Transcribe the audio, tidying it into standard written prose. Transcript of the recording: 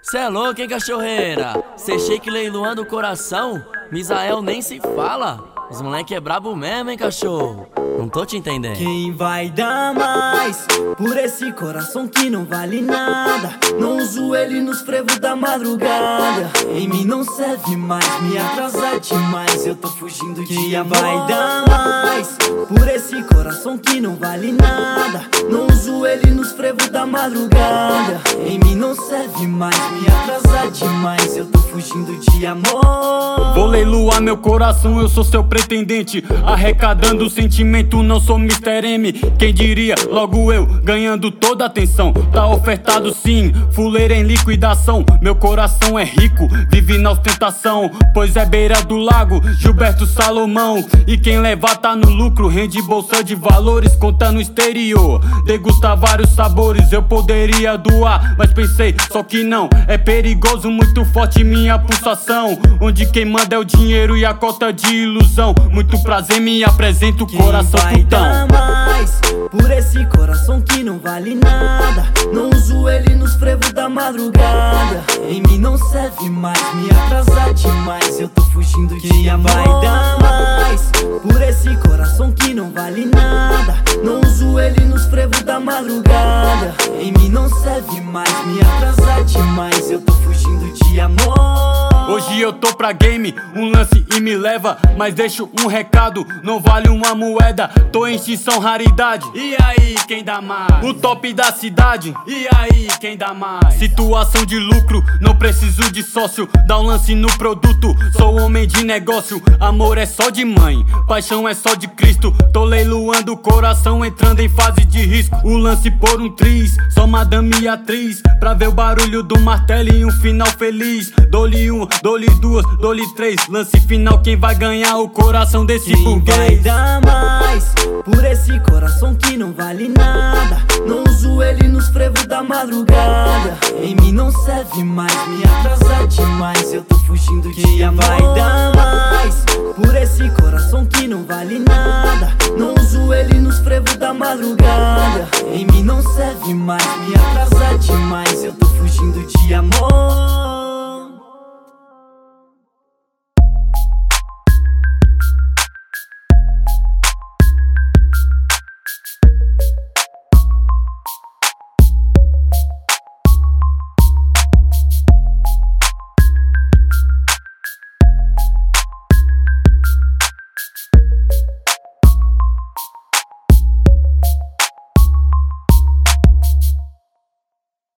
Cê é louco, hein, cachorreira? Cê shake leiloando o coração? Misael nem se fala. Os moleque é brabo mesmo, hein, cachorro? Não tô te entendendo. Quem vai dar mais por esse coração que não vale nada? Não uso ele nos frevos da madrugada. Em mim não serve mais, me atrasa demais. Eu tô fugindo de Quem vai dar mais por esse coração que não vale nada? Não uso ele nos frevos da madrugada. Em mim não serve mais, me atrasa demais. Eu tô fugindo de amor. Vou leiloar meu coração, eu sou seu pretendente. Arrecadando sentimento, não sou Mr. M. Quem diria, logo eu, ganhando toda a atenção. Tá ofertado sim, fuleira em liquidação. Meu coração é rico, vive na ostentação. Pois é beira do lago, Gilberto Salomão. E quem levar tá no lucro, rende bolsa de valores. Conta no exterior, degusta vários sabores. Eu poderia doar, mas pensei, só que não. É perigoso, muito forte minha pulsação. Onde quem manda é o dinheiro e a cota de ilusão. Muito prazer, me apresento o coração tutão. Quem vai dar mais por esse coração que não vale nada? Não uso ele nos frevos da madrugada. Em mim não serve mais, me atrasa demais. Eu tô fugindo de amor. Quem vai dar mais por esse coração que não vale nada? Não uso ele nos frevos da madrugada. Em mim não serve mais, me atrasa demais. Eu tô fugindo de amor. Hoje eu tô pra game, um lance e me leva. Mas deixo um recado, não vale uma moeda. Tô em extinção, raridade. E aí, quem dá mais? O top da cidade. E aí, quem dá mais? Situação de lucro, não preciso de sócio. Dá um lance no produto, sou homem de negócio. Amor é só de mãe, paixão é só de Cristo. Tô leiloando o coração, entrando em fase de risco. O lance por um triz, só madame e atriz. Pra ver o barulho do martelo e um final feliz. Dou-lhe um, dou-lhe duas, dou-lhe três. Lance final, quem vai ganhar o coração desse burguês? Quem vai dar mais por esse coração que não vale nada? Não uso ele nos frevos da madrugada. Em mim não serve mais, me atrasa demais. Eu tô fugindo de amor. Quem vai dar mais por esse coração que não vale nada? Não uso ele nos frevos da madrugada. Em mim não serve mais, me atrasa demais. Eu tô fugindo de amor.